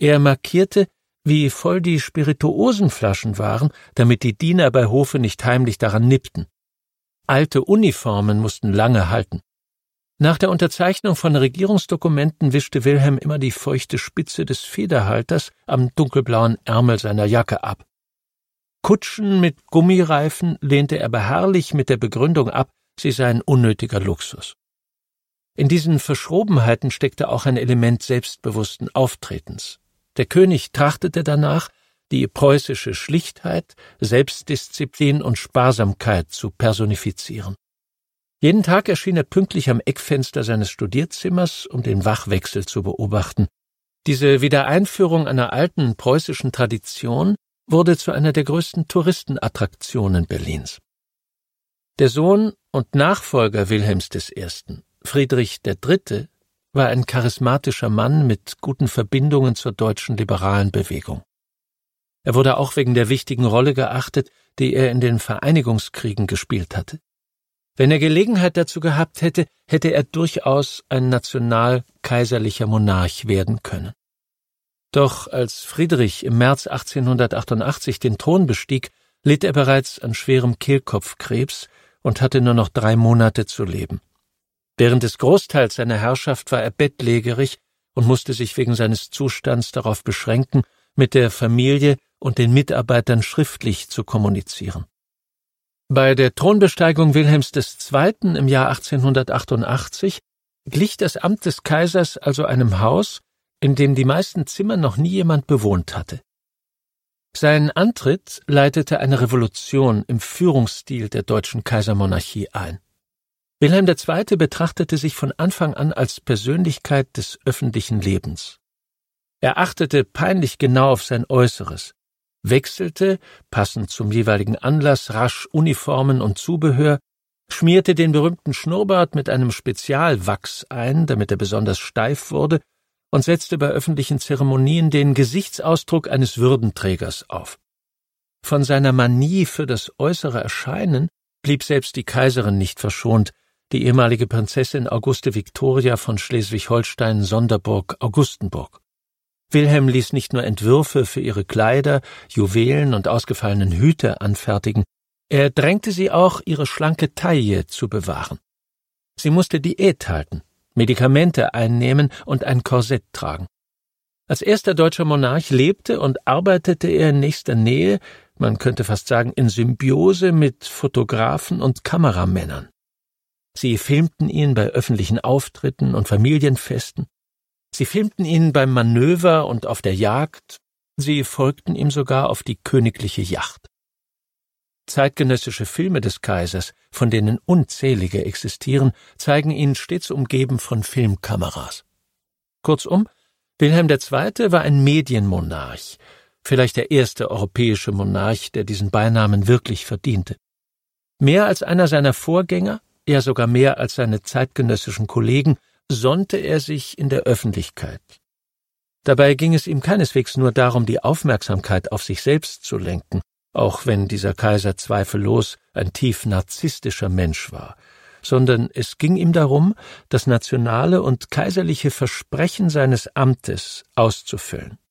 Er markierte, wie voll die Spirituosenflaschen waren, damit die Diener bei Hofe nicht heimlich daran nippten. Alte Uniformen mussten lange halten. Nach der Unterzeichnung von Regierungsdokumenten wischte Wilhelm immer die feuchte Spitze des Federhalters am dunkelblauen Ärmel seiner Jacke ab. Kutschen mit Gummireifen lehnte er beharrlich mit der Begründung ab, sie seien unnötiger Luxus. In diesen Verschrobenheiten steckte auch ein Element selbstbewussten Auftretens. Der König trachtete danach, die preußische Schlichtheit, Selbstdisziplin und Sparsamkeit zu personifizieren. Jeden Tag erschien er pünktlich am Eckfenster seines Studierzimmers, um den Wachwechsel zu beobachten. Diese Wiedereinführung einer alten preußischen Tradition wurde zu einer der größten Touristenattraktionen Berlins. Der Sohn und Nachfolger Wilhelms I., Friedrich III., war ein charismatischer Mann mit guten Verbindungen zur deutschen liberalen Bewegung. Er wurde auch wegen der wichtigen Rolle geachtet, die er in den Vereinigungskriegen gespielt hatte. Wenn er Gelegenheit dazu gehabt hätte, hätte er durchaus ein national-kaiserlicher Monarch werden können. Doch als Friedrich im März 1888 den Thron bestieg, litt er bereits an schwerem Kehlkopfkrebs und hatte nur noch 3 Monate zu leben. Während des Großteils seiner Herrschaft war er bettlägerig und musste sich wegen seines Zustands darauf beschränken, mit der Familie und den Mitarbeitern schriftlich zu kommunizieren. Bei der Thronbesteigung Wilhelms II. Im Jahr 1888 glich das Amt des Kaisers also einem Haus, in dem die meisten Zimmer noch nie jemand bewohnt hatte. Sein Antritt leitete eine Revolution im Führungsstil der deutschen Kaisermonarchie ein. Wilhelm II. Betrachtete sich von Anfang an als Persönlichkeit des öffentlichen Lebens. Er achtete peinlich genau auf sein Äußeres, wechselte, passend zum jeweiligen Anlass, rasch Uniformen und Zubehör, schmierte den berühmten Schnurrbart mit einem Spezialwachs ein, damit er besonders steif wurde, und setzte bei öffentlichen Zeremonien den Gesichtsausdruck eines Würdenträgers auf. Von seiner Manie für das äußere Erscheinen blieb selbst die Kaiserin nicht verschont, die ehemalige Prinzessin Auguste Victoria von Schleswig-Holstein-Sonderburg-Augustenburg. Wilhelm ließ nicht nur Entwürfe für ihre Kleider, Juwelen und ausgefallenen Hüte anfertigen, er drängte sie auch, ihre schlanke Taille zu bewahren. Sie musste Diät halten, Medikamente einnehmen und ein Korsett tragen. Als erster deutscher Monarch lebte und arbeitete er in nächster Nähe, man könnte fast sagen in Symbiose mit Fotografen und Kameramännern. Sie filmten ihn bei öffentlichen Auftritten und Familienfesten. Sie filmten ihn beim Manöver und auf der Jagd. Sie folgten ihm sogar auf die königliche Yacht. Zeitgenössische Filme des Kaisers, von denen unzählige existieren, zeigen ihn stets umgeben von Filmkameras. Kurzum, Wilhelm II. War ein Medienmonarch, vielleicht der erste europäische Monarch, der diesen Beinamen wirklich verdiente. Mehr als einer seiner Vorgänger, ja sogar mehr als seine zeitgenössischen Kollegen, sonnte er sich in der Öffentlichkeit. Dabei ging es ihm keineswegs nur darum, die Aufmerksamkeit auf sich selbst zu lenken, auch wenn dieser Kaiser zweifellos ein tief narzisstischer Mensch war, sondern es ging ihm darum, das nationale und kaiserliche Versprechen seines Amtes auszufüllen.